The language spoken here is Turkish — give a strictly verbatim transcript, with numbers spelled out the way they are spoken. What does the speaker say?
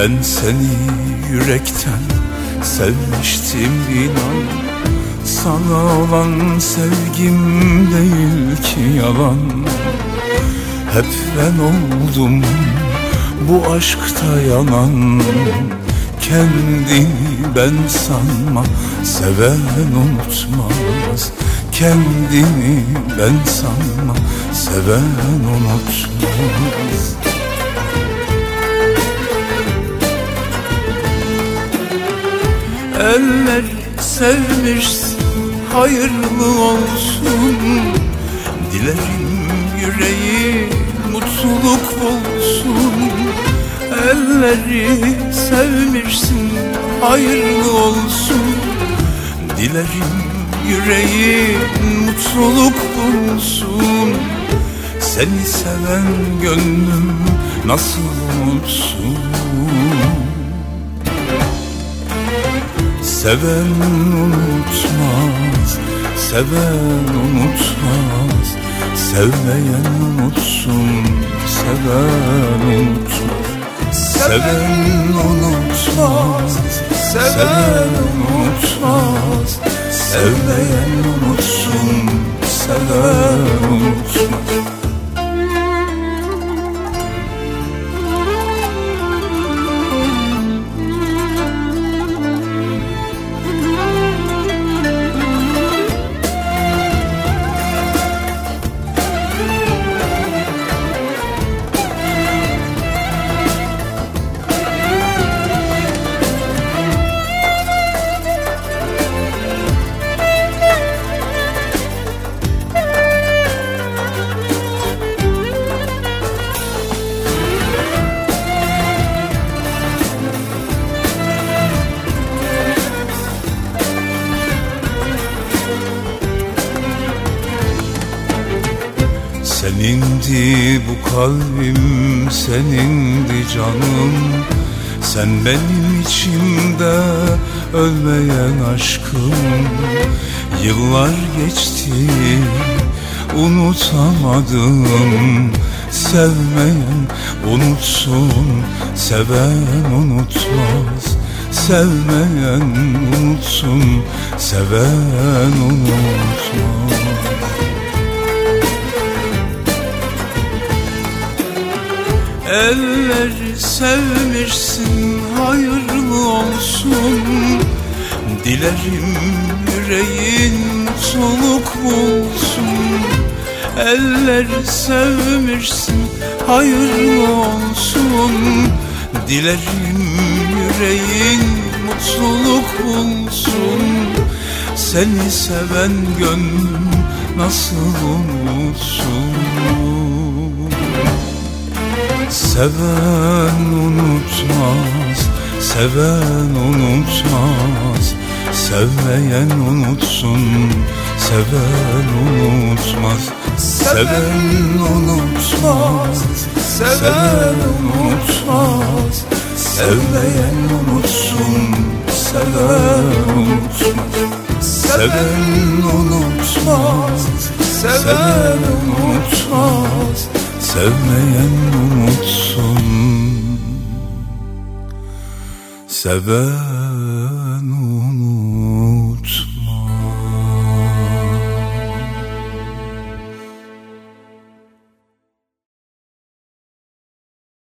Ben seni yürekten sevmiştim inan. Sana olan sevgim değil ki yalan. Hep ben oldum bu aşkta yanan. Kendini ben sanma, seven unutmaz. Kendini ben sanma, seven unutmaz. Eller sevmişsin, hayırlı olsun. Dilerim yüreği mutluluk olsun. Elleri sevmişsin, hayırlı olsun. Dilerim yüreği mutluluk olsun. Seni seven gönlüm nasıl unutsun? Seven unutmaz, seven unutmaz. Sevmeyen unutsun, seven unutmaz. Seven unutmaz, seven unutmaz. Sevmeyen unutsun, seven unutmaz. Senindi bu kalbim, senindi canım. Sen benim içimde ölmeyen aşkım. Yıllar geçti unutamadım. Sevmeyen unutsun, seven unutmaz. Sevmeyen unutsun, seven unutmaz. Elleri sevmişsin, hayırlı olsun. Dilerim yüreğin mutluluk bulsun. Elleri sevmişsin, hayırlı olsun. Dilerim yüreğin mutluluk bulsun. Seni seven gönlüm nasıl unutsun? Seven unutmaz, seven unutmaz. Sevmeyen unutsun, seven unutmaz. Seven unutmaz, seven unutmaz. Sevmeyen unutsun, seven unutmaz. Seven unutmaz, seven unutmaz. Sevmeyen unutsun, seven unutmaz.